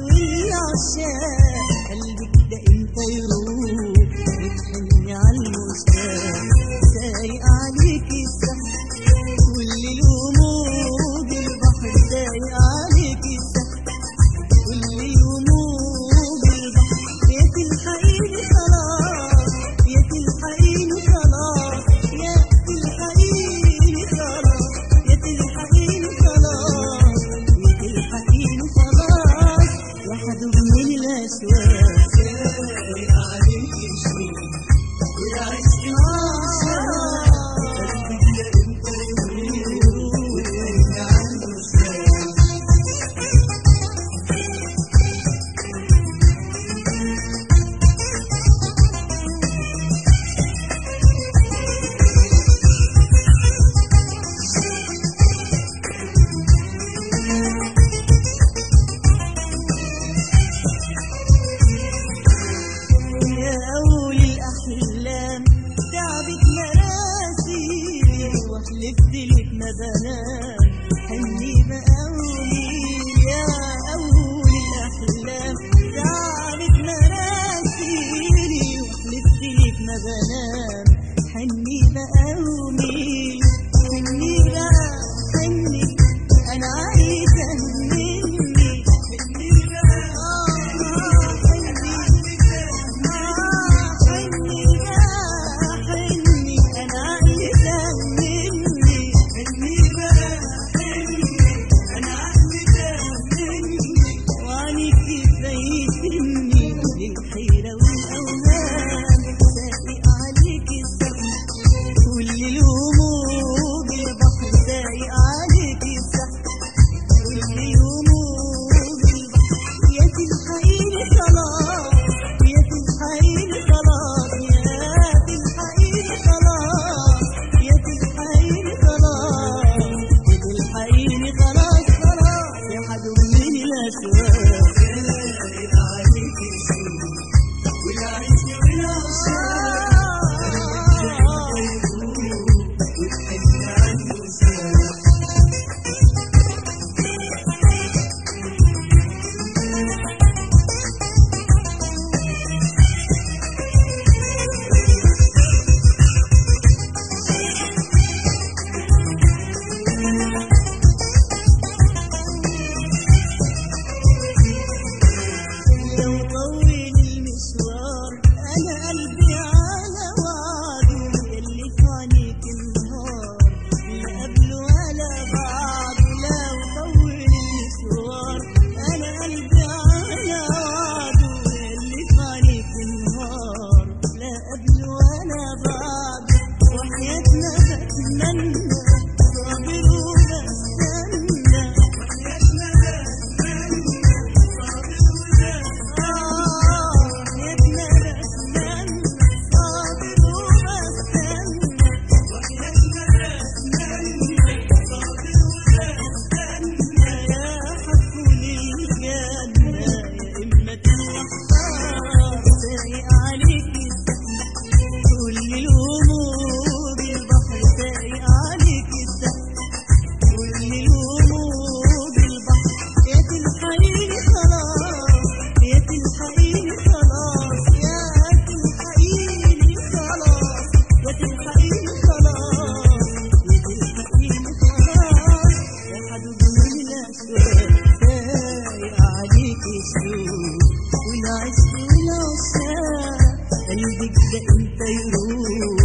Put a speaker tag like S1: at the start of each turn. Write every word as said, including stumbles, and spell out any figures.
S1: والعشاق قلبك ده انت يروح بتحني عالمشتاق سايق عليك السحر والليل وموج البحر سايق عليك السحر والليل وموج البحر يا تلحقيني خلاص يا تلحقيني خلاص يا تلحقيني خلاص يا تلحقيني خلاص يا تلحقيني خلاص يا حبيب من الأسواق سايق عليك الشمس والعشق لفتلك ما بنام حني بقولي يا أول الأحلام تعبت مراسيلي وحلفتلك ما بنام حني بقولي حني بقى حني أنا عايزة مني حني بقى آه حني آه حني بقى حني أنا عايزة للحيرة والأوهام سايق عليك السحر والليل وموج البحر سايق عليك السحر والليل وموج البحر يا تلحقيني خلاص يا تلحقيني خلاص يا تلحقيني خلاص يا تلحقيني خلاص يا تلحقيني خلاص خلاص يا حبيب من الأسواق سايق عليك السحر والعشق والعشاق وتحني عالمشتاق لو طول المشوار أنا قلبي على وعده يلي في عينيك النهار لا قبله ولا بعده لو طول المشوار أنا قلبي على وعده يلي في عينيك النهار لا قبله ولا بعده وحياتنا بتمنى صابر وبستنى وحياتنا والعشق والعشاق قلبك ده انت يروح